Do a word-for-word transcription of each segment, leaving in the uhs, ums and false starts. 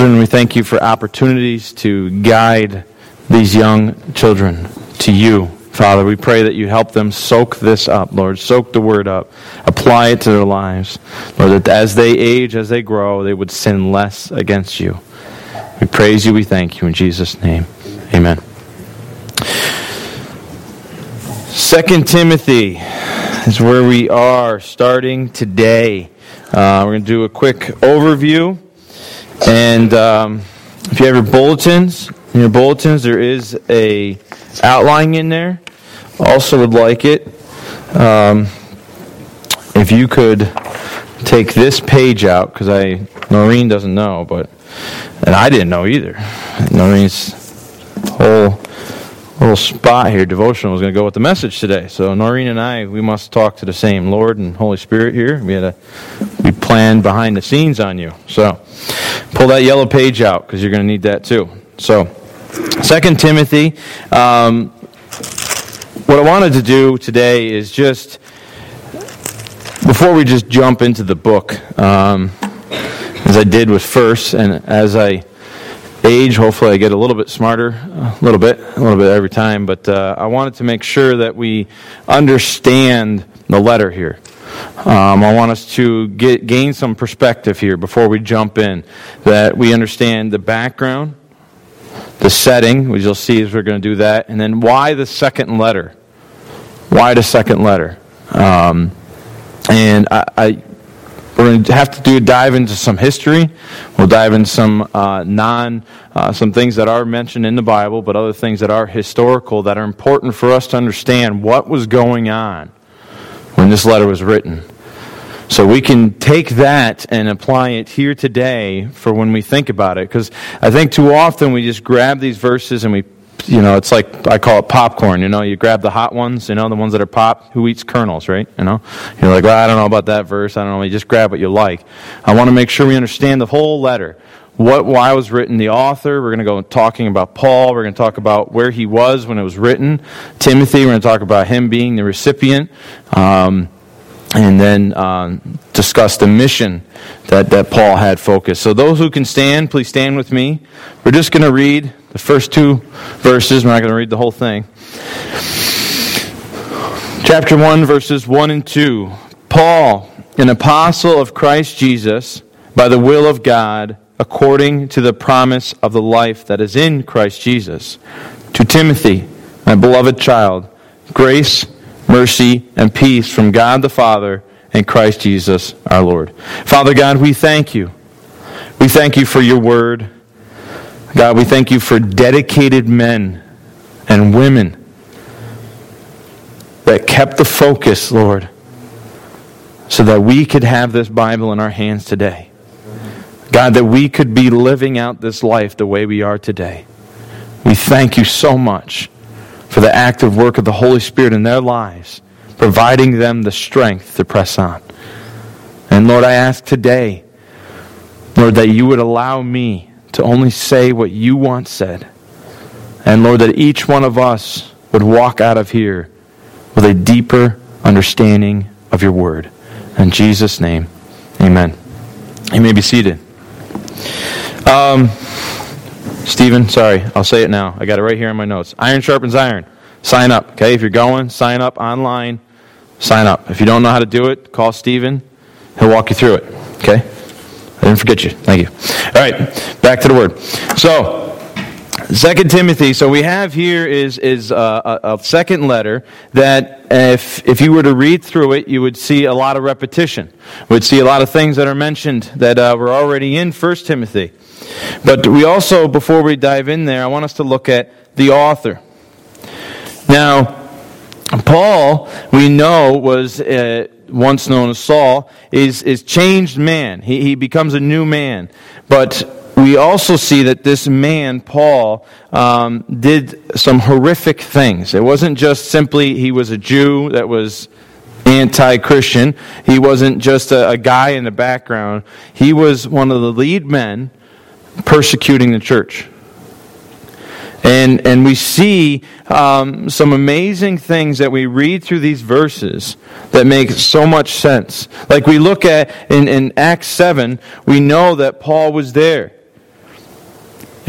children. We thank you for opportunities to guide these young children to you, Father. We pray that you help them soak this up, Lord. Soak the word up. Apply it to their lives. Lord, that as they age, as they grow, they would sin less against you. We praise you. We thank you. In Jesus' name, amen. Second Timothy is where we are starting today. Uh, we're going to do a quick overview. And um, if you have your bulletins, in your bulletins there is a outline in there. Also would like it um, if you could take this page out, because I Noreen doesn't know, but and I didn't know either. Noreen's whole little spot here, devotional, was going to go with the message today. So Noreen and I, we must talk to the same Lord and Holy Spirit here. We had a we planned behind the scenes on you. So pull that yellow page out, because you're going to need that too. So Second Timothy. Um, what I wanted to do today is just, before we just jump into the book, um, as I did with First, and as I age, hopefully I get a little bit smarter, a little bit, a little bit every time, but uh, I wanted to make sure that we understand the letter here. Um, I want us to get gain some perspective here before we jump in, that we understand the background, the setting, which you'll see as we're going to do that, and then why the second letter. Why the second letter? Um, and I, I we're going to have to do dive into some history. We'll dive into some uh, non, uh, some things that are mentioned in the Bible, but other things that are historical, that are important for us to understand what was going on when this letter was written. So we can take that and apply it here today for when we think about it. Because I think too often we just grab these verses and we, you know, it's like, I call it popcorn, you know, you grab the hot ones, you know, the ones that are pop. Who eats kernels, right? You know, you're like, well, I don't know about that verse, I don't know, you just grab what you like. I want to make sure we understand the whole letter. What, why it was written, the author. We're going to go talking about Paul. We're going to talk about where he was when it was written. Timothy, we're going to talk about him being the recipient. Um, and then um, discuss the mission that, that Paul had focused. So those who can stand, please stand with me. We're just going to read the first two verses. We're not going to read the whole thing. Chapter one, verses one and two. Paul, an apostle of Christ Jesus, by the will of God, according to the promise of the life that is in Christ Jesus. To Timothy, my beloved child, grace, mercy, and peace from God the Father and Christ Jesus our Lord. Father God, we thank you. We thank you for your word. God, we thank you for dedicated men and women that kept the focus, Lord, so that we could have this Bible in our hands today. God, that we could be living out this life the way we are today. We thank you so much for the active work of the Holy Spirit in their lives, providing them the strength to press on. And Lord, I ask today, Lord, that you would allow me to only say what you want said. And Lord, that each one of us would walk out of here with a deeper understanding of your word. In Jesus' name, amen. You may be seated. Um, Stephen, sorry, I'll say it now. I got it right here in my notes. Iron sharpens iron. Sign up, okay? If you're going, sign up online. Sign up. If you don't know how to do it, call Stephen. He'll walk you through it, okay? I didn't forget you. Thank you. All right, back to the word. So, Second Timothy. So we have here is is a, a second letter that if if you were to read through it, you would see a lot of repetition. You would see a lot of things that are mentioned that uh, were already in First Timothy. But we also, before we dive in there, I want us to look at the author. Now, Paul, we know, was uh, once known as Saul, is is changed man. He he becomes a new man. But we also see that this man, Paul, um, did some horrific things. It wasn't just simply he was a Jew that was anti-Christian. He wasn't just a, a guy in the background. He was one of the lead men persecuting the church. And and we see um, some amazing things that we read through these verses that make so much sense. Like we look at in, in Acts seven, we know that Paul was there.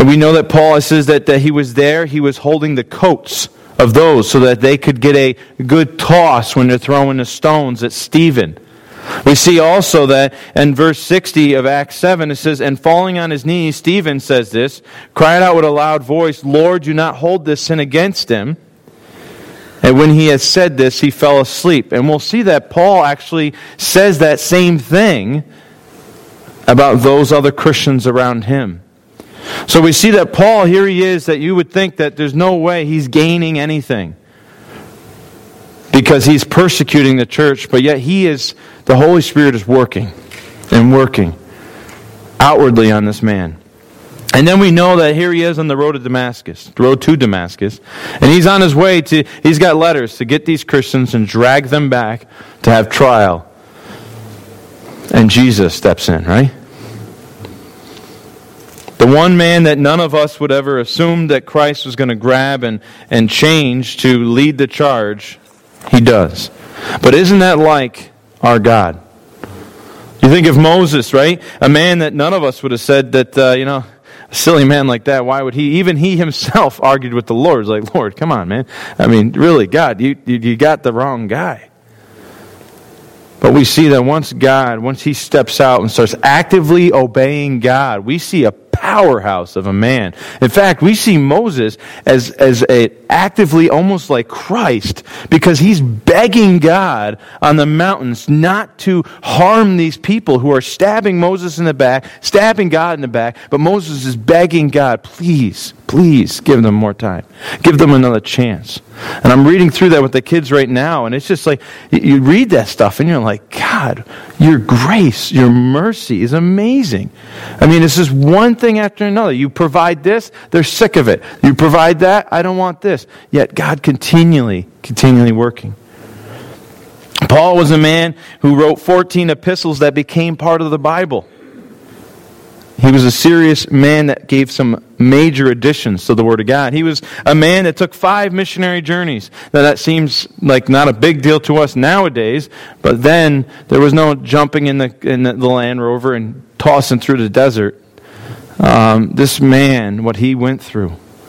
And we know that Paul says that, that he was there, he was holding the coats of those so that they could get a good toss when they're throwing the stones at Stephen. We see also that in verse sixty of Acts seven, it says, and falling on his knees, Stephen says this, cried out with a loud voice, Lord, do not hold this sin against him. And when he had said this, he fell asleep. And we'll see that Paul actually says that same thing about those other Christians around him. So we see that Paul, here he is, that you would think that there's no way he's gaining anything because he's persecuting the church, but yet he is, the Holy Spirit is working and working outwardly on this man. And then we know that here he is on the road to Damascus, the road to Damascus, and he's on his way to, he's got letters to get these Christians and drag them back to have trial. And Jesus steps in, right? The one man that none of us would ever assume that Christ was going to grab and, and change to lead the charge, he does. But isn't that like our God? You think of Moses, right? A man that none of us would have said that, uh, you know, a silly man like that, why would he? Even he himself argued with the Lord. He's like, Lord, come on, man. I mean, really, God, you, you, you got the wrong guy. But we see that once God, once he steps out and starts actively obeying God, we see a powerhouse of a man. In fact, we see Moses as, as a actively almost like Christ because he's begging God on the mountains not to harm these people who are stabbing Moses in the back, stabbing God in the back, but Moses is begging God, please, please give them more time. Give them another chance. And I'm reading through that with the kids right now, and it's just like, you read that stuff and you're like, God, your grace, your mercy is amazing. I mean, it's just one thing after another. You provide this, they're sick of it. You provide that, I don't want this. Yet God continually, continually working. Paul was a man who wrote fourteen epistles that became part of the Bible. He was a serious man that gave some major additions to the Word of God. He was a man that took five missionary journeys. Now that seems like not a big deal to us nowadays, but then there was no jumping in the in the Land Rover and tossing through the desert. Um, this man, what he went through.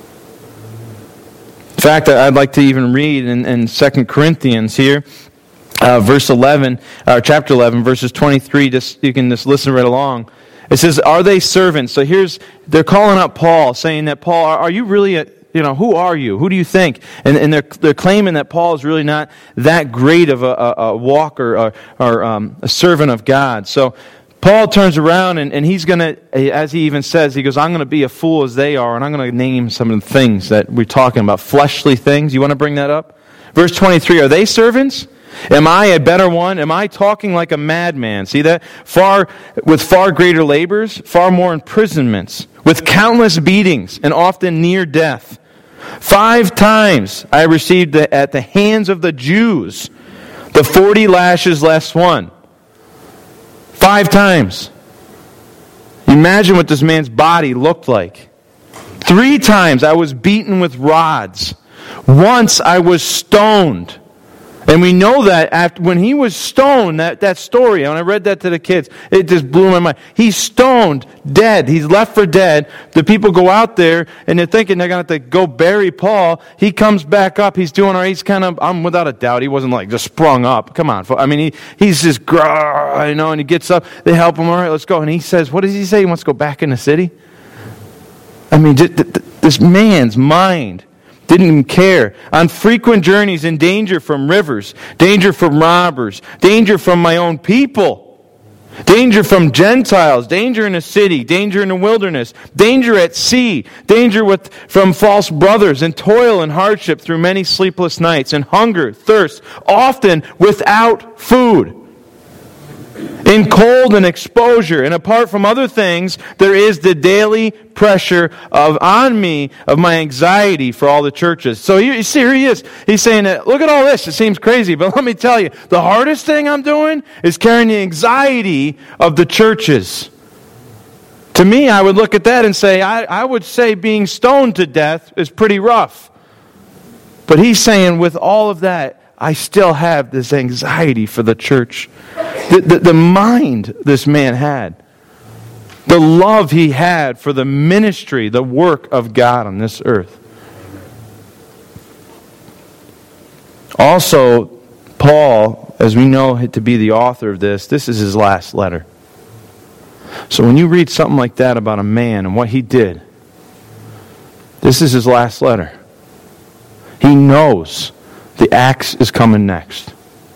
In fact, I'd like to even read in, in Second Corinthians here, uh, verse eleven, uh, chapter eleven, verses twenty-three. Just you can just listen right along. It says, "Are they servants?" So here's they're calling out Paul, saying that Paul, are, are you really a you know who are you? Who do you think? And, and they're they're claiming that Paul is really not that great of a, a, a walker or, or um, a servant of God. So Paul turns around and, and he's going to, as he even says, he goes, "I'm going to be a fool as they are, and I'm going to name some of the things that we're talking about, fleshly things." You want to bring that up? Verse twenty-three, "Are they servants? Am I a better one? Am I talking like a madman?" See that? Far with far greater labors, far more imprisonments, with countless beatings, and often near death. Five times I received the, at the hands of the Jews the forty lashes less one. Five times. Imagine what this man's body looked like. Three times I was beaten with rods. Once I was stoned. And we know that after when he was stoned, that, that story, when I read that to the kids, it just blew my mind. He's stoned, dead. He's left for dead. The people go out there, and they're thinking they're going to have to go bury Paul. He comes back up. He's doing all right. He's kind of, I'm without a doubt, he wasn't like just sprung up. Come on. I mean, he, he's just, grrr, you know, and he gets up. They help him. All right, let's go. And he says, what does he say? He wants to go back in the city? I mean, this man's mind didn't even care. On frequent journeys in danger from rivers, danger from robbers, danger from my own people, danger from Gentiles, danger in the city, danger in the wilderness, danger at sea, danger with from false brothers, and toil and hardship through many sleepless nights, and hunger, thirst, often without food. In cold and exposure, and apart from other things, there is the daily pressure of on me of my anxiety for all the churches. So you, you see, here he is. He's saying that, look at all this. It seems crazy, but let me tell you, the hardest thing I'm doing is carrying the anxiety of the churches. To me, I would look at that and say, I, I would say being stoned to death is pretty rough. But he's saying with all of that, I still have this anxiety for the church. The, the, the mind this man had. The love he had for the ministry, the work of God on this earth. Also, Paul, as we know to be the author of this, this is his last letter. So when you read something like that about a man and what he did, this is his last letter. He knows the axe is coming next.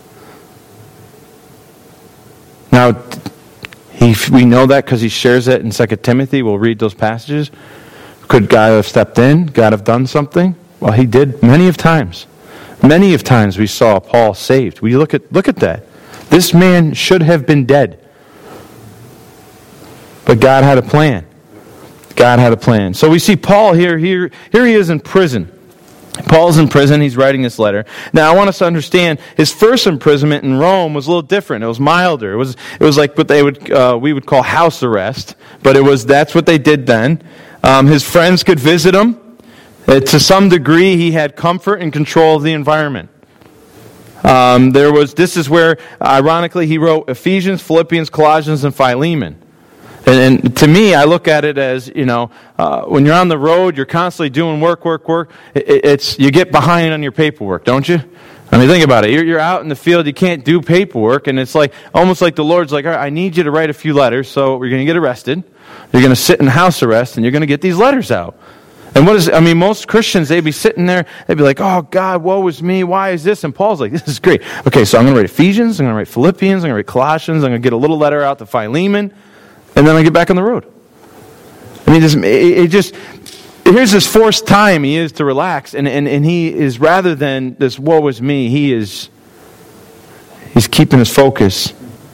Now, he, we know that because he shares it in Second Timothy. We'll read those passages. Could God have stepped in? God have done something? Well, he did many of times. Many of times we saw Paul saved. We look at look at that. This man should have been dead. But God had a plan. God had a plan. So we see Paul here, here, here he is in prison. Paul's in prison. He's writing this letter. Now, I want us to understand his first imprisonment in Rome was a little different. It was milder. It was it was like what they would uh, we would call house arrest, but it was that's what they did then. Um, his friends could visit him. Uh, to some degree, he had comfort and control of the environment. Um, there was. This is where, ironically, he wrote Ephesians, Philippians, Colossians, and Philemon. And, and to me, I look at it as, you know, uh, when you're on the road, you're constantly doing work, work, work. It, it's you get behind on your paperwork, don't you? I mean, think about it. You're, you're out in the field, you can't do paperwork, and it's like almost like the Lord's like, all right, I need you to write a few letters, so we're going to get arrested. You're going to sit in house arrest, and you're going to get these letters out. And what is, I mean, most Christians, they'd be sitting there, they'd be like, oh, God, woe is me, why is this? And Paul's like, this is great. Okay, so I'm going to write Ephesians, I'm going to write Philippians, I'm going to write Colossians, I'm going to get a little letter out to Philemon, and then I get back on the road. I mean, this, it, it just, here's this forced time he is to relax, and, and, and he is, rather than this woe is me, he is, he's keeping his focus.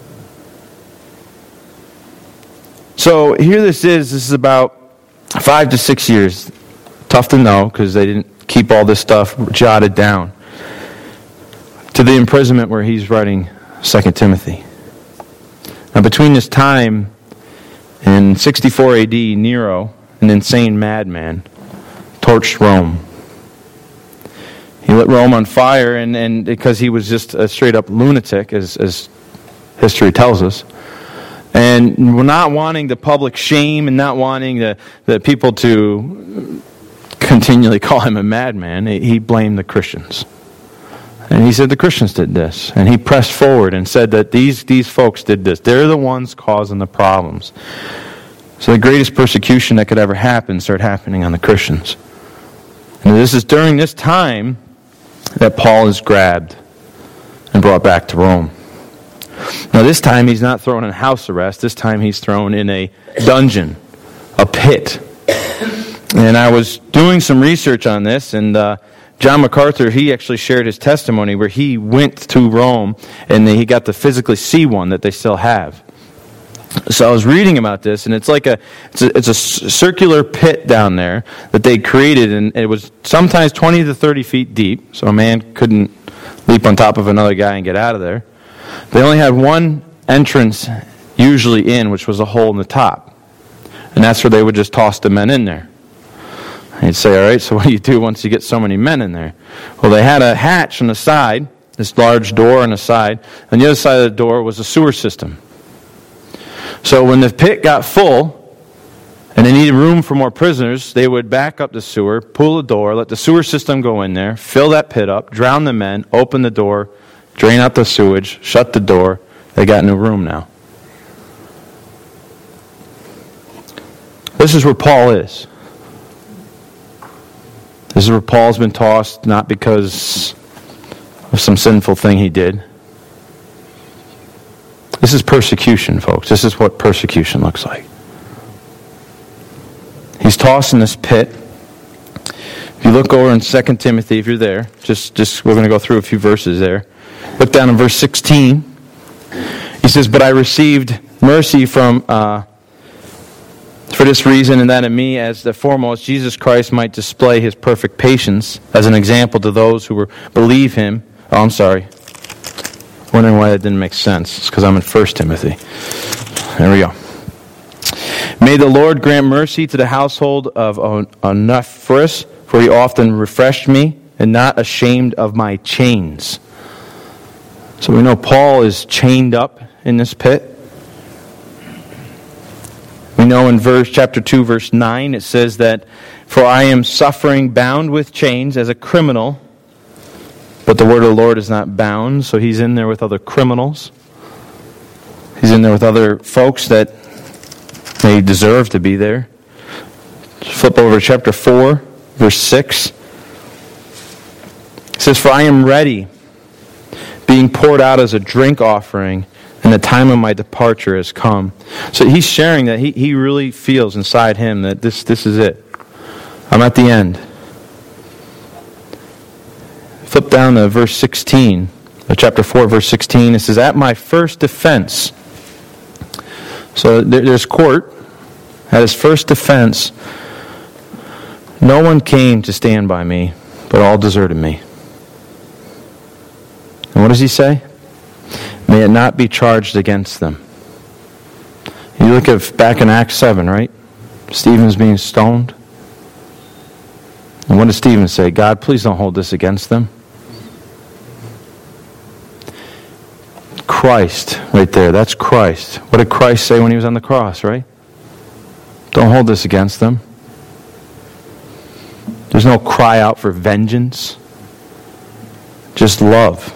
So here this is, this is about five to six years. Tough to know because they didn't keep all this stuff jotted down. To the imprisonment where he's writing Second Timothy. Now between this time in sixty-four A D, Nero, an insane madman, torched Rome. He lit Rome on fire, and, and because he was just a straight-up lunatic, as, as history tells us. And not wanting the public shame and not wanting the, the people to continually call him a madman, he blamed the Christians. And he said the Christians did this. And he pressed forward and said that these, these folks did this. They're the ones causing the problems. So the greatest persecution that could ever happen started happening on the Christians. And this is during this time that Paul is grabbed and brought back to Rome. Now this time he's not thrown in house arrest. This time he's thrown in a dungeon, a pit. And I was doing some research on this, and uh, John MacArthur, he actually shared his testimony where he went to Rome and he got to physically see one that they still have. So I was reading about this, and it's like a it's a, it's a circular pit down there that they created, and it was sometimes twenty to thirty feet deep, so a man couldn't leap on top of another guy and get out of there. They only had one entrance usually in, which was a hole in the top, and that's where they would just toss the men in there. He'd say, all right, so what do you do once you get so many men in there? Well, they had a hatch on the side, this large door on the side. On the other side of the door was a sewer system. So when the pit got full, and they needed room for more prisoners, they would back up the sewer, pull the door, let the sewer system go in there, fill that pit up, drown the men, open the door, drain out the sewage, shut the door. They got a new room now. This is where Paul is. This is where Paul's been tossed, not because of some sinful thing he did. This is persecution, folks. This is what persecution looks like. He's tossed in this pit. If you look over in Second Timothy, if you're there, just, just we're going to go through a few verses there. Look down in verse sixteen. He says, but I received mercy from... Uh, For this reason, and that in me, as the foremost, Jesus Christ might display his perfect patience as an example to those who were, believe him. Oh, I'm sorry. Wondering why that didn't make sense. It's because I'm in First Timothy. There we go. May the Lord grant mercy to the household of Onesiphorus, for he often refreshed me, and not ashamed of my chains. So we know Paul is chained up in this pit. We We know in verse chapter two, verse nine, it says that, "For I am suffering bound with chains as a criminal, but the word of the Lord is not bound." So he's in there with other criminals. He's in there with other folks that they deserve to be there. Flip over to chapter four, verse six. It says, "For I am ready, being poured out as a drink offering, and the time of my departure has come." So he's sharing that he, he really feels inside him that this, this is it. I'm at the end. Flip down to verse sixteen, chapter four, verse sixteen. It says, "At my first defense." So there's court. At his first defense, "no one came to stand by me, but all deserted me." And what does he say? "May it not be charged against them." You look at back in Acts seven, right? Stephen's being stoned. And what does Stephen say? "God, please don't hold this against them." Christ, right there. That's Christ. What did Christ say when he was on the cross, right? Don't hold this against them. There's no cry out for vengeance. Just love.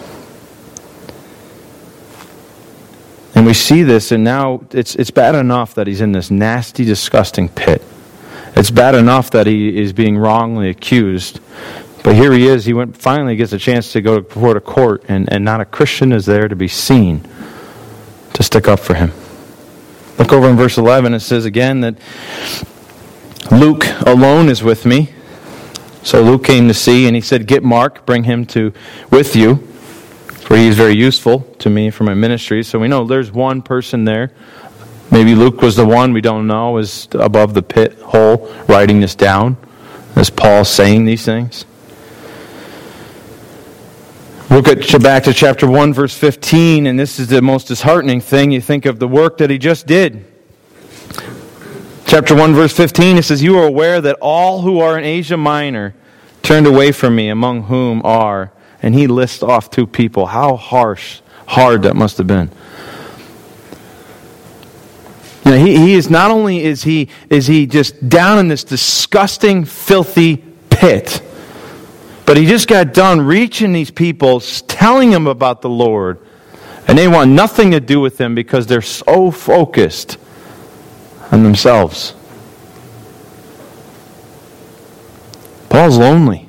And we see this, and now it's it's bad enough that he's in this nasty, disgusting pit. It's bad enough that he is being wrongly accused. But here he is, he went finally gets a chance to go before the court, and, and not a Christian is there to be seen to stick up for him. Look over in verse eleven, it says again that Luke alone is with me. So Luke came to see, and he said, "Get Mark, bring him to with you, for he is very useful to me for my ministry." So we know there's one person there. Maybe Luke was the one, we don't know, is above the pit hole writing this down as Paul's saying these things. Look at back to chapter one, verse fifteen, and this is the most disheartening thing. You think of the work that he just did. Chapter one, verse fifteen, it says, "You are aware that all who are in Asia Minor turned away from me, among whom are..." And he lists off two people. How harsh, hard that must have been. You know, he, he is not only is he is he just down in this disgusting, filthy pit, but he just got done reaching these people, telling them about the Lord, and they want nothing to do with him because they're so focused on themselves. Paul's lonely.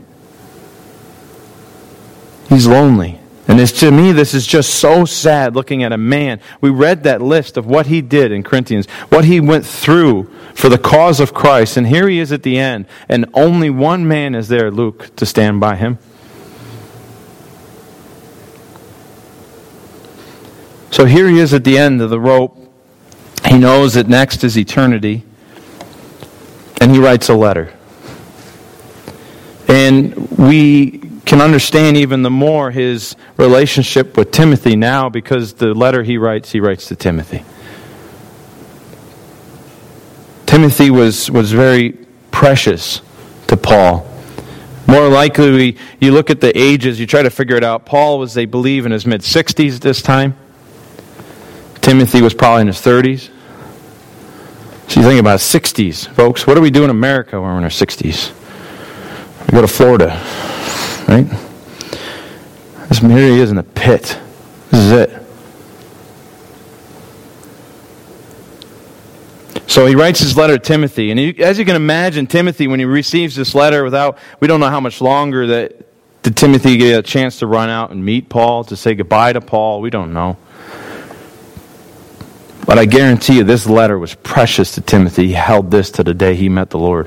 He's lonely. And it's, to me, this is just so sad looking at a man. We read that list of what he did in Corinthians, what he went through for the cause of Christ. And here he is at the end, and only one man is there, Luke, to stand by him. So here he is at the end of the rope. He knows that next is eternity. And he writes a letter. And we can understand even the more his relationship with Timothy now, because the letter he writes, he writes to Timothy. Timothy was, was very precious to Paul. More likely, we, you look at the ages, you try to figure it out. Paul was, they believe, in his mid-sixties at this time. Timothy was probably in his thirties. So you think about sixties, folks. What do we do in America when we're in our sixties? We go to Florida, right? This, here he is in the pit. This is it. So he writes his letter to Timothy, and he, as you can imagine, Timothy, when he receives this letter, without we don't know how much longer that did Timothy get a chance to run out and meet Paul, to say goodbye to Paul. We don't know. But I guarantee you, this letter was precious to Timothy. He held this to the day he met the Lord.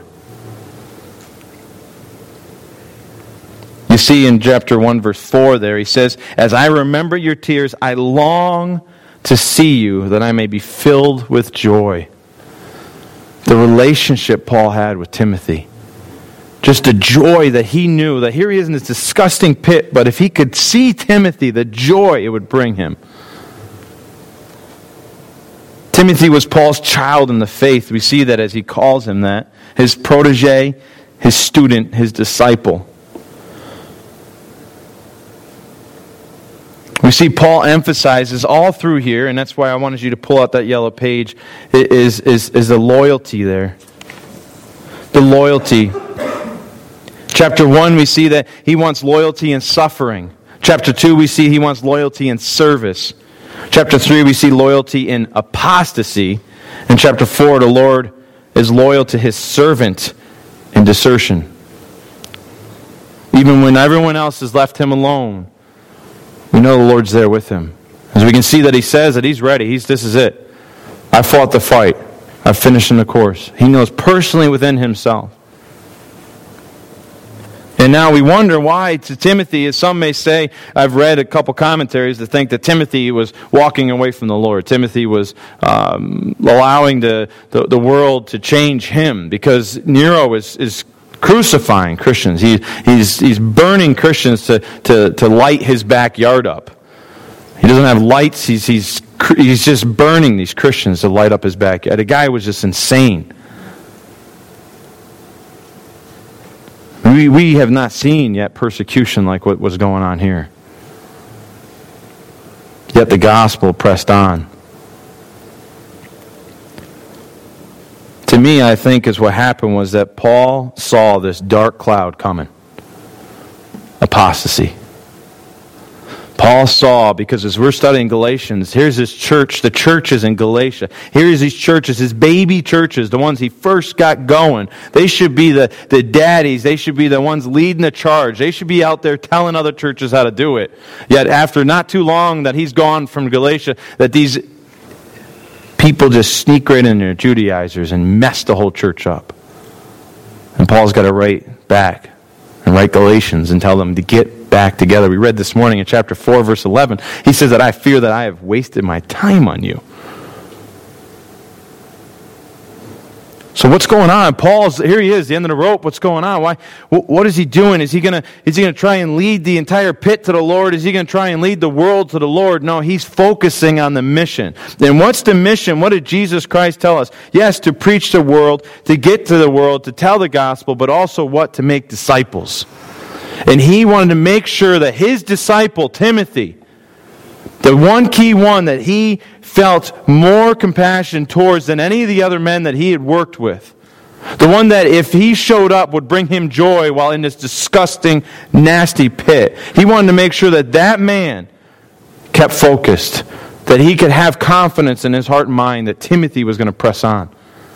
You see in chapter one, verse four there, he says, "As I remember your tears, I long to see you, that I may be filled with joy." The relationship Paul had with Timothy. Just the joy that he knew, that here he is in this disgusting pit, but if he could see Timothy, the joy it would bring him. Timothy was Paul's child in the faith. We see that as he calls him that. His protege, his student, his disciple. We see Paul emphasizes all through here, and that's why I wanted you to pull out that yellow page, is, is, is the loyalty there. The loyalty. Chapter one, we see that he wants loyalty in suffering. Chapter two, we see he wants loyalty in service. Chapter three, we see loyalty in apostasy. In chapter four, the Lord is loyal to his servant in desertion. Even when everyone else has left him alone, we know the Lord's there with him. As we can see that he says that he's ready. He's, this is it. I fought the fight. I've finished in the course. He knows personally within himself. And now we wonder why to Timothy, as some may say, I've read a couple commentaries that think that Timothy was walking away from the Lord. Timothy was um, allowing the, the, the world to change him because Nero is, is crucifying Christians. He, he's, he's burning Christians to, to, to light his backyard up. He doesn't have lights. He's, he's, he's just burning these Christians to light up his backyard. The guy was just insane. We, we have not seen yet persecution like what was going on here. Yet the gospel pressed on. To me, I think is what happened was that Paul saw this dark cloud coming. Apostasy. Paul saw, because as we're studying Galatians, here's this church, the churches in Galatia. Here's these churches, his baby churches, the ones he first got going. They should be the, the daddies. They should be the ones leading the charge. They should be out there telling other churches how to do it. Yet after not too long that he's gone from Galatia, that these people just sneak right in there, Judaizers, and mess the whole church up. And Paul's got to write back and write Galatians and tell them to get back together. We read this morning in chapter four, verse eleven. He says that I fear that I have wasted my time on you. So what's going on? Paul's, here he is, the end of the rope. What's going on? Why? What is he doing? Is he going to is he going to try and lead the entire pit to the Lord? Is he going to try and lead the world to the Lord? No, he's focusing on the mission. And what's the mission? What did Jesus Christ tell us? Yes, to preach the world, to get to the world, to tell the gospel, but also what? To make disciples. And he wanted to make sure that his disciple, Timothy, the one key one that he felt more compassion towards than any of the other men that he had worked with, the one that if he showed up would bring him joy while in this disgusting, nasty pit, he wanted to make sure that that man kept focused, that he could have confidence in his heart and mind that Timothy was going to press on.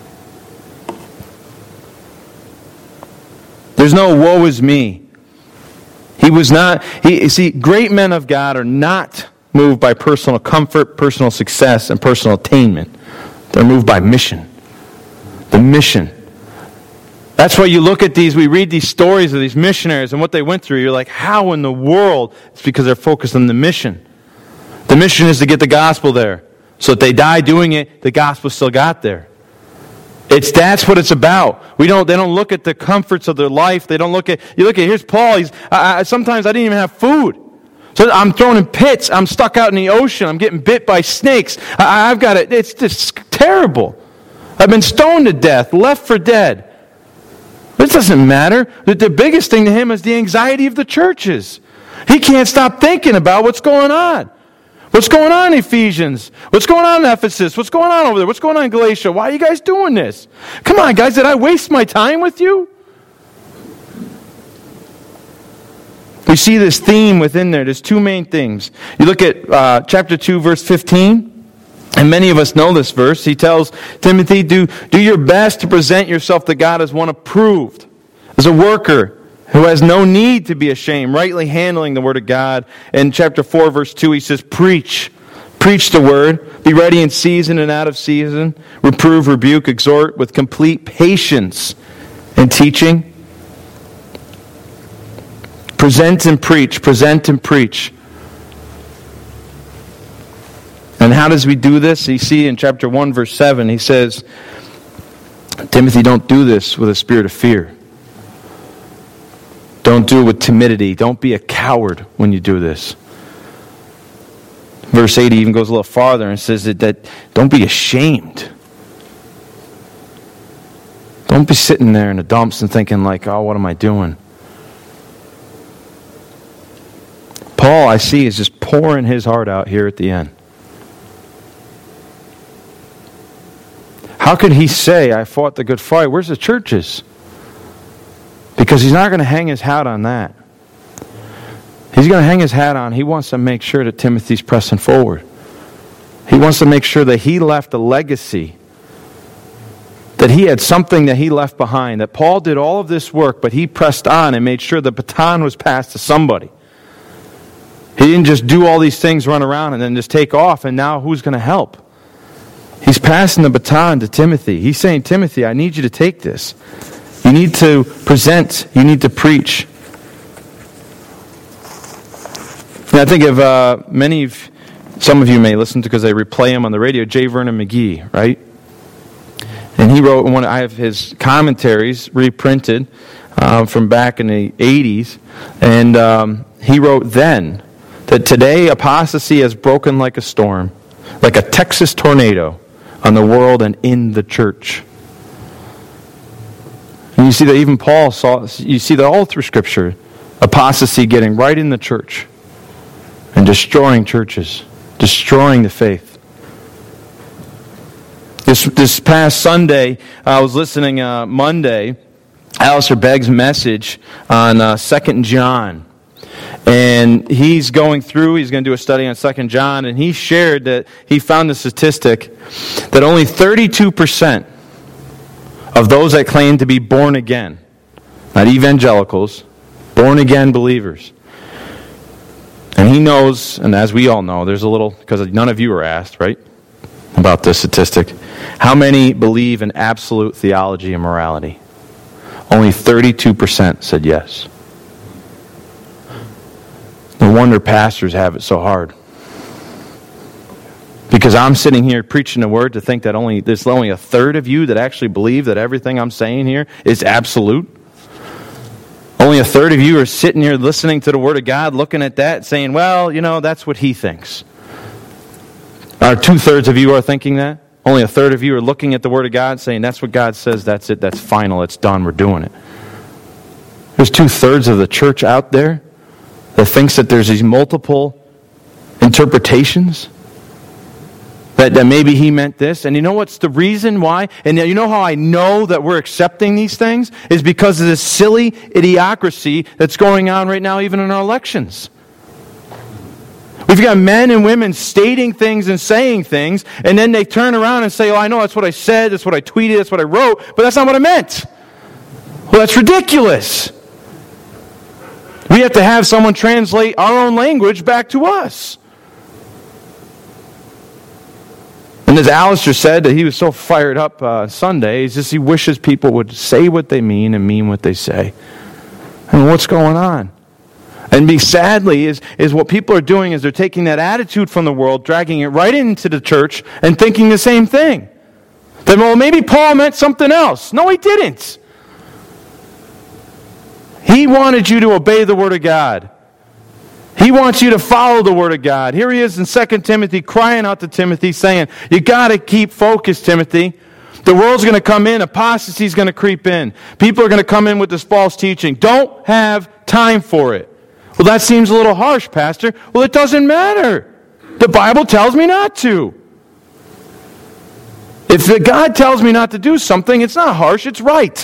There's no woe is me. He was not, he, see, great men of God are not moved by personal comfort, personal success, and personal attainment. They're moved by mission. The mission. That's why you look at these, we read these stories of these missionaries and what they went through. You're like, how in the world? It's because they're focused on the mission. The mission is to get the gospel there. So if they die doing it, the gospel still got there. It's that's what it's about. We don't. They don't look at the comforts of their life. They don't look at. You look at here's Paul. He's. I, I, sometimes I didn't even have food. So I'm thrown in pits. I'm stuck out in the ocean. I'm getting bit by snakes. I, I've got it. It's just terrible. I've been stoned to death, left for dead. This doesn't matter. The, the biggest thing to him is the anxiety of the churches. He can't stop thinking about what's going on. What's going on in Ephesians? What's going on in Ephesus? What's going on over there? What's going on in Galatia? Why are you guys doing this? Come on, guys. Did I waste my time with you? We see this theme within there. There's two main things. You look at uh, chapter two, verse fifteen. And many of us know this verse. He tells Timothy, do, do your best to present yourself to God as one approved, as a worker who has no need to be ashamed, rightly handling the word of God. In chapter four, verse two, he says, preach. Preach the word. Be ready in season and out of season. Reprove, rebuke, exhort with complete patience and teaching. Present and preach. Present and preach. And how does we do this? You see in chapter one, verse seven, he says, Timothy, don't do this with a spirit of fear. Don't do it with timidity. Don't be a coward when you do this. Verse eight even goes a little farther and says that, that don't be ashamed. Don't be sitting there in the dumps and thinking like, oh, what am I doing? Paul Paul, I see, is just pouring his heart out here at the end. How could he say, I fought the good fight? Where's the churches? Because he's not going to hang his hat on that. He's going to hang his hat on, he wants to make sure that Timothy's pressing forward. He wants to make sure that he left a legacy, that he had something that he left behind, that Paul did all of this work, but he pressed on and made sure the baton was passed to somebody. He didn't just do all these things, run around, and then just take off, and now who's going to help? He's passing the baton to Timothy. He's saying, Timothy, I need you to take this. You need to present. You need to preach. And I think of uh, many of, some of you may listen to because they replay him on the radio, J. Vernon McGee, right? And he wrote one. I have his commentaries reprinted uh, from back in the eighties, and um, he wrote then that today apostasy has broken like a storm, like a Texas tornado on the world and in the church. And you see that even Paul saw. You see that all through Scripture, apostasy getting right in the church and destroying churches, destroying the faith. This this past Sunday, I was listening uh, Monday, Alistair Begg's message on uh, Second John. And he's going through, he's going to do a study on Second John, and he shared that he found the statistic that only thirty-two percent of those that claim to be born again, not evangelicals, born again believers. And he knows, and as we all know, there's a little, because none of you were asked, right, about this statistic. How many believe in absolute theology and morality? Only thirty-two percent said yes. No wonder pastors have it so hard. Because I'm sitting here preaching the word to think that only there's only a third of you that actually believe that everything I'm saying here is absolute. Only a third of you are sitting here listening to the Word of God, looking at that, saying, well, you know, that's what he thinks. Or two-thirds of you are thinking that. Only a third of you are looking at the Word of God, saying, that's what God says, that's it, that's final, it's done, we're doing it. There's two-thirds of the church out there that thinks that there's these multiple interpretations. That, that maybe he meant this. And you know what's the reason why? And you know how I know that we're accepting these things? Is because of this silly idiocracy that's going on right now even in our elections. We've got men and women stating things and saying things, and then they turn around and say, oh, I know that's what I said, that's what I tweeted, that's what I wrote, but that's not what I meant. Well, that's ridiculous. We have to have someone translate our own language back to us. And as Alistair said, that he was so fired up uh, Sunday, it's just he wishes people would say what they mean and mean what they say. I mean, what's going on? And be sadly, is, is what people are doing is they're taking that attitude from the world, dragging it right into the church, and thinking the same thing. That, well, maybe Paul meant something else. No, he didn't. He wanted you to obey the Word of God. He wants you to follow the Word of God. Here he is in Second Timothy crying out to Timothy saying, you got to keep focused, Timothy. The world's going to come in. Apostasy is going to creep in. People are going to come in with this false teaching. Don't have time for it. Well, that seems a little harsh, Pastor. Well, it doesn't matter. The Bible tells me not to. If God tells me not to do something, it's not harsh, it's right.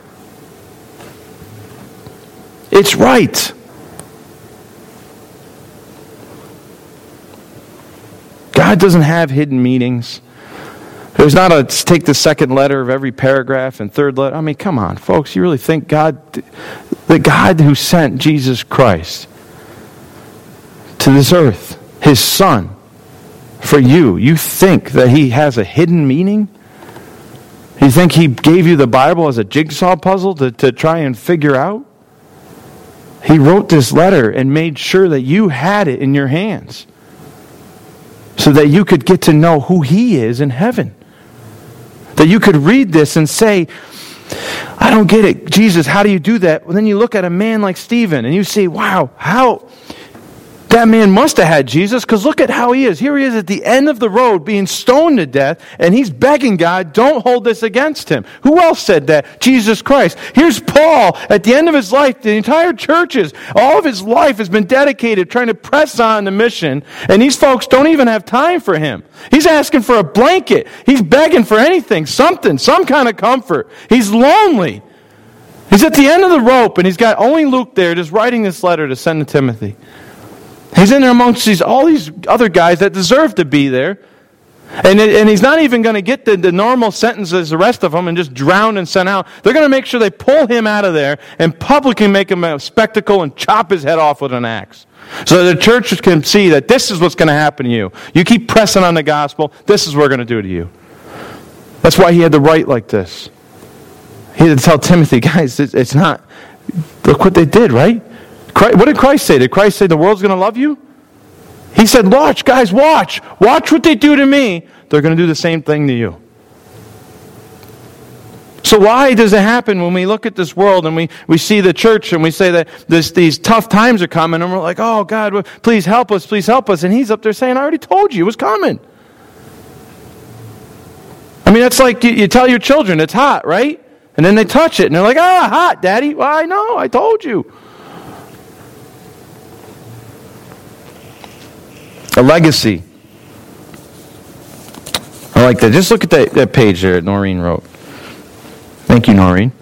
It's right. God doesn't have hidden meanings. There's not a take the second letter of every paragraph and third letter. I mean, come on, folks. You really think God, the God who sent Jesus Christ to this earth, His Son, for you, you think that He has a hidden meaning? You think He gave you the Bible as a jigsaw puzzle to, to try and figure out? He wrote this letter and made sure that you had it in your hands, so that you could get to know who He is in heaven. That you could read this and say, I don't get it. Jesus, how do you do that? Well, then you look at a man like Stephen and you say, wow, how That man must have had Jesus, because look at how he is. Here he is at the end of the road being stoned to death, and he's begging God, don't hold this against him. Who else said that? Jesus Christ. Here's Paul at the end of his life. The entire churches, all of his life has been dedicated trying to press on the mission, and these folks don't even have time for him. He's asking for a blanket. He's begging for anything, something, some kind of comfort. He's lonely. He's at the end of the rope, and he's got only Luke there just writing this letter to send to Timothy. He's in there amongst these all these other guys that deserve to be there. And, and he's not even going to get the, the normal sentence as the rest of them and just drown and sent out. They're going to make sure they pull him out of there and publicly make him a spectacle and chop his head off with an axe. So that the church can see that this is what's going to happen to you. You keep pressing on the gospel, this is what we're going to do to you. That's why he had to write like this. He had to tell Timothy, guys, it's, it's not, look what they did, right? Christ, what did Christ say? Did Christ say the world's going to love you? He said, watch, guys, watch. Watch what they do to me. They're going to do the same thing to you. So why does it happen when we look at this world and we, we see the church and we say that this, these tough times are coming and we're like, oh, God, please help us, please help us. And he's up there saying, I already told you it was coming. I mean, that's like you, you tell your children it's hot, right? And then they touch it and they're like, ah, hot, Daddy. Well, I know, I told you. A legacy. I like that. Just look at that, that page there that Noreen wrote. Thank you, Noreen.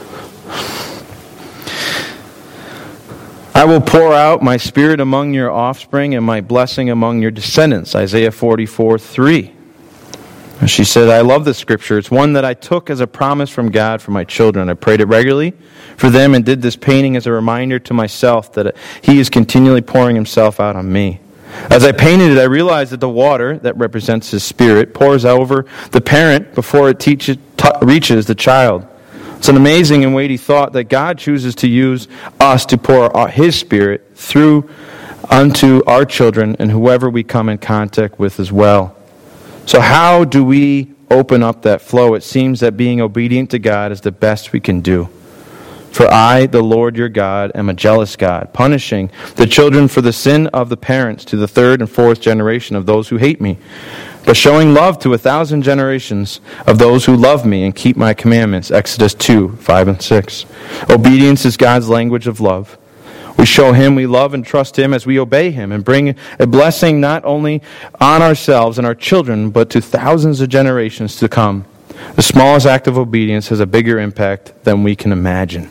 I will pour out my spirit among your offspring and my blessing among your descendants. Isaiah forty-four three. She said, I love this scripture. It's one that I took as a promise from God for my children. I prayed it regularly for them and did this painting as a reminder to myself that He is continually pouring Himself out on me. As I painted it, I realized that the water that represents His Spirit pours over the parent before it teaches, t- reaches the child. It's an amazing and weighty thought that God chooses to use us to pour His Spirit through unto our children and whoever we come in contact with as well. So how do we open up that flow? It seems that being obedient to God is the best we can do. For I, the Lord your God, am a jealous God, punishing the children for the sin of the parents to the third and fourth generation of those who hate me, but showing love to a thousand generations of those who love me and keep my commandments. Exodus two, five and six. Obedience is God's language of love. We show Him we love and trust Him as we obey Him and bring a blessing not only on ourselves and our children, but to thousands of generations to come. The smallest act of obedience has a bigger impact than we can imagine.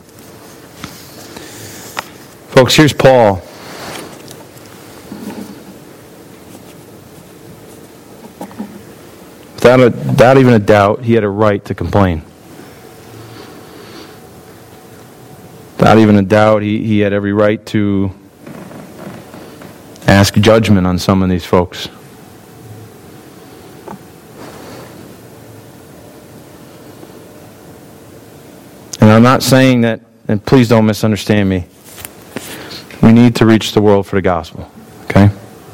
Folks, here's Paul. Without, a, without even a doubt, he had a right to complain. Without even a doubt, he, he had every right to ask judgment on some of these folks. And I'm not saying that, and please don't misunderstand me, we need to reach the world for the gospel, okay?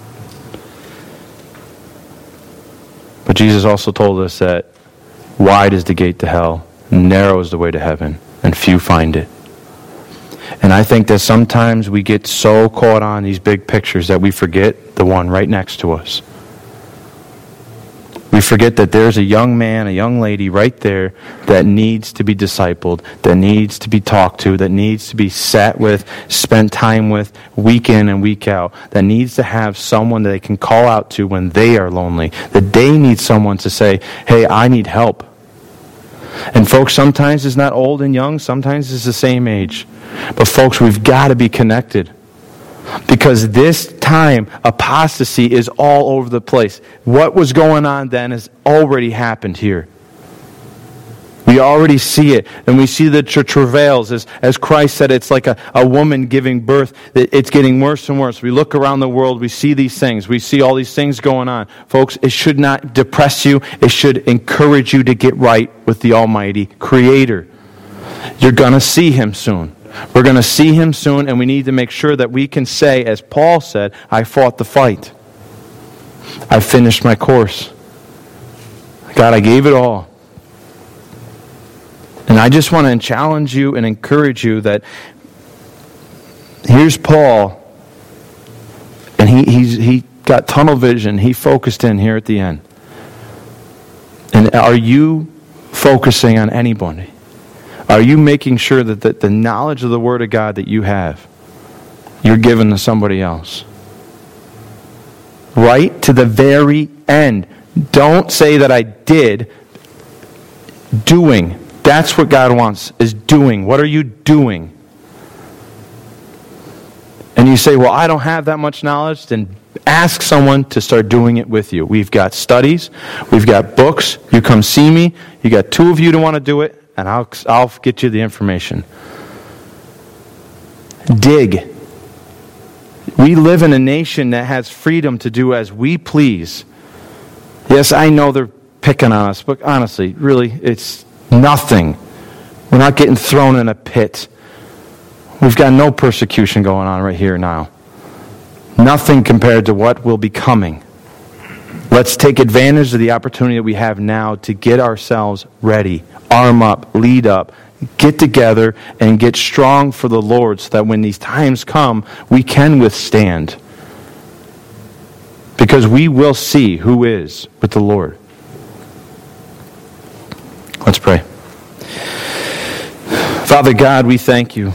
But Jesus also told us that wide is the gate to hell, narrow is the way to heaven, and few find it. And I think that sometimes we get so caught on these big pictures that we forget the one right next to us. We forget that there's a young man, a young lady right there that needs to be discipled, that needs to be talked to, that needs to be sat with, spent time with, week in and week out, that needs to have someone that they can call out to when they are lonely, that they need someone to say, hey, I need help. And folks, sometimes it's not old and young, sometimes it's the same age. But folks, we've got to be connected. Because this time, apostasy is all over the place. What was going on then has already happened here. We already see it. And we see the tra- travails. As, as Christ said, it's like a, a woman giving birth. It's getting worse and worse. We look around the world, we see these things. We see all these things going on. Folks, it should not depress you. It should encourage you to get right with the Almighty Creator. You're going to see Him soon. We're going to see Him soon, and we need to make sure that we can say, as Paul said, I fought the fight. I finished my course. God, I gave it all. And I just want to challenge you and encourage you that here's Paul And he he's, he got tunnel vision. He focused in here at the end. And are you focusing on anybody? Are you making sure that the, the knowledge of the Word of God that you have, you're giving to somebody else? Right to the very end. Don't say that I did. Doing. That's what God wants, is doing. What are you doing? And you say, well, I don't have that much knowledge. Then ask someone to start doing it with you. We've got studies. We've got books. You come see me. You got two of you to want to do it, and I'll, I'll get you the information. Dig. We live in a nation that has freedom to do as we please. Yes, I know they're picking on us, but honestly, really, it's nothing. We're not getting thrown in a pit. We've got no persecution going on right here now. Nothing compared to what will be coming. Let's take advantage of the opportunity that we have now to get ourselves ready, arm up, lead up, get together, and get strong for the Lord so that when these times come, we can withstand. Because we will see who is with the Lord. Let's pray. Father God, we thank you.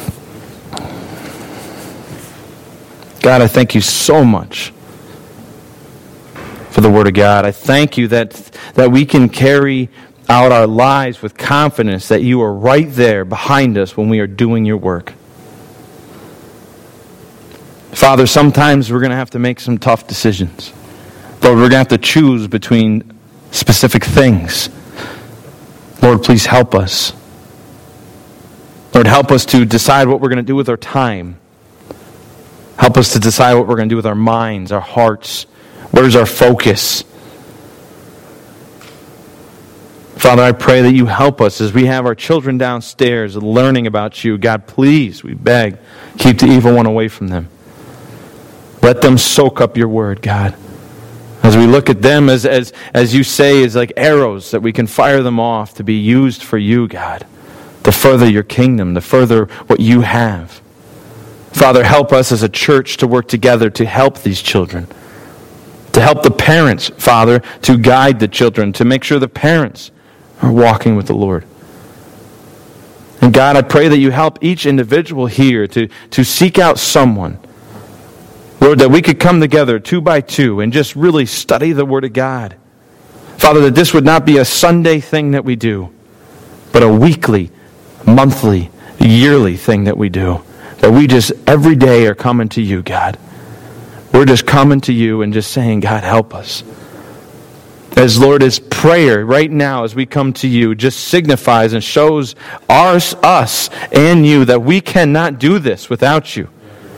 God, I thank you so much for the Word of God. I thank you that, that we can carry out our lives with confidence that you are right there behind us when we are doing your work. Father, sometimes we're going to have to make some tough decisions. Lord, we're going to have to choose between specific things. Lord, please help us. Lord, help us to decide what we're going to do with our time. Help us to decide what we're going to do with our minds, our hearts. Where's our focus? Father, I pray that you help us as we have our children downstairs learning about you. God, please, we beg, keep the evil one away from them. Let them soak up your word, God. As we look at them, as, as, as you say, as like arrows that we can fire them off to be used for you, God. To further your kingdom, to further what you have. Father, help us as a church to work together to help these children. To help the parents, Father, to guide the children, to make sure the parents are walking with the Lord. And God, I pray that you help each individual here to, to seek out someone, Lord, that we could come together two by two and just really study the Word of God. Father, that this would not be a Sunday thing that we do, but a weekly, monthly, yearly thing that we do. That we just every day are coming to you, God. We're just coming to you and just saying, God, help us. As Lord, as prayer right now as we come to you just signifies and shows ours, us and you that we cannot do this without you.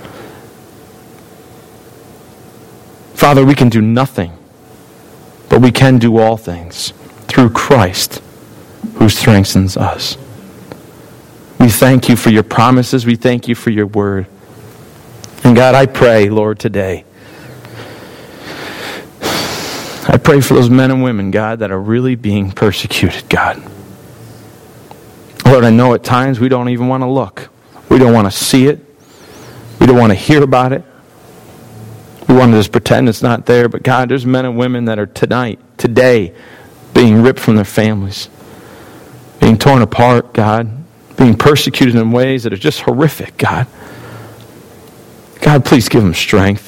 Father, we can do nothing, but we can do all things through Christ who strengthens us. We thank you for your promises. We thank you for your word. And God, I pray, Lord, today, I pray for those men and women, God, that are really being persecuted, God. Lord, I know at times we don't even want to look. We don't want to see it. We don't want to hear about it. We want to just pretend it's not there. But God, there's men and women that are tonight, today, being ripped from their families, being torn apart, God, being persecuted in ways that are just horrific, God. God, please give them strength.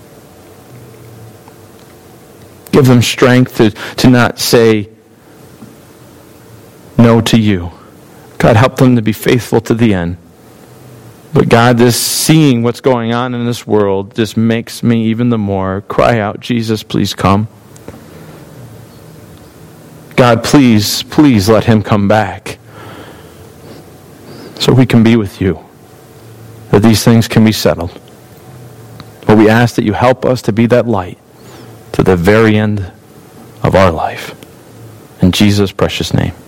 Give them strength to, to not say no to you. God, help them to be faithful to the end. But God, this seeing what's going on in this world just makes me even the more cry out, Jesus, please come. God, please, please let him come back so we can be with you, that these things can be settled. But we ask that you help us to be that light to the very end of our life. In Jesus' precious name.